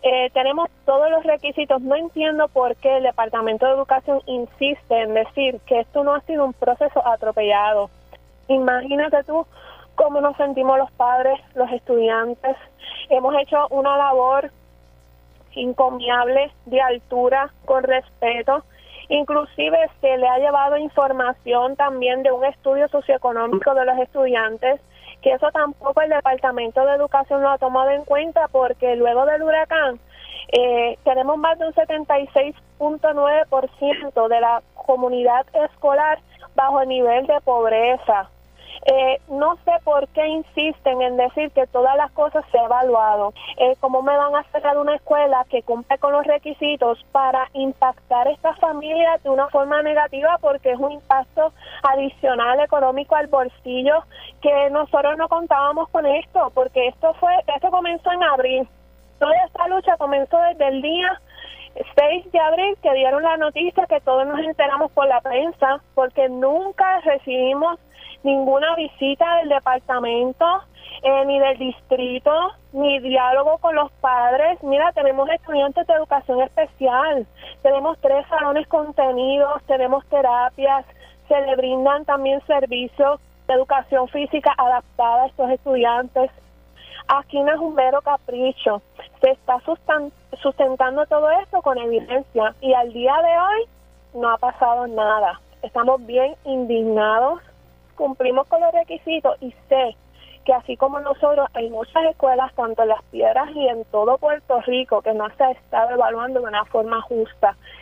tenemos todos los requisitos. No entiendo por qué el Departamento de Educación insiste en decir que esto no ha sido un proceso atropellado. Imagínate tú cómo nos sentimos los padres, los estudiantes. Hemos hecho una labor encomiable, de altura, con respeto. Inclusive se le ha llevado información también de un estudio socioeconómico de los estudiantes, que eso tampoco el Departamento de Educación lo ha tomado en cuenta, porque luego del huracán tenemos más de un 76.9% de la comunidad escolar bajo el nivel de pobreza. No sé por qué insisten en decir que todas las cosas se han evaluado. ¿Cómo me van a cerrar una escuela que cumple con los requisitos para impactar a estas familias de una forma negativa? Porque es un impacto adicional económico al bolsillo, que nosotros no contábamos con esto, porque esto comenzó en abril. Toda esta lucha comenzó desde el día 6 de abril, que dieron la noticia, que todos nos enteramos por la prensa, porque nunca recibimos ninguna visita del departamento, ni del distrito, ni diálogo con los padres. Mira, tenemos estudiantes de educación especial, tenemos 3 salones contenidos, tenemos terapias, se le brindan también servicios de educación física adaptada a estos estudiantes. Aquí no es un mero capricho, se está sustentando todo esto con evidencia, y al día de hoy no ha pasado nada. Estamos bien indignados, cumplimos con los requisitos, y sé que así como nosotros, hay muchas escuelas, tanto en Las Piedras y en todo Puerto Rico, que no se ha estado evaluando de una forma justa.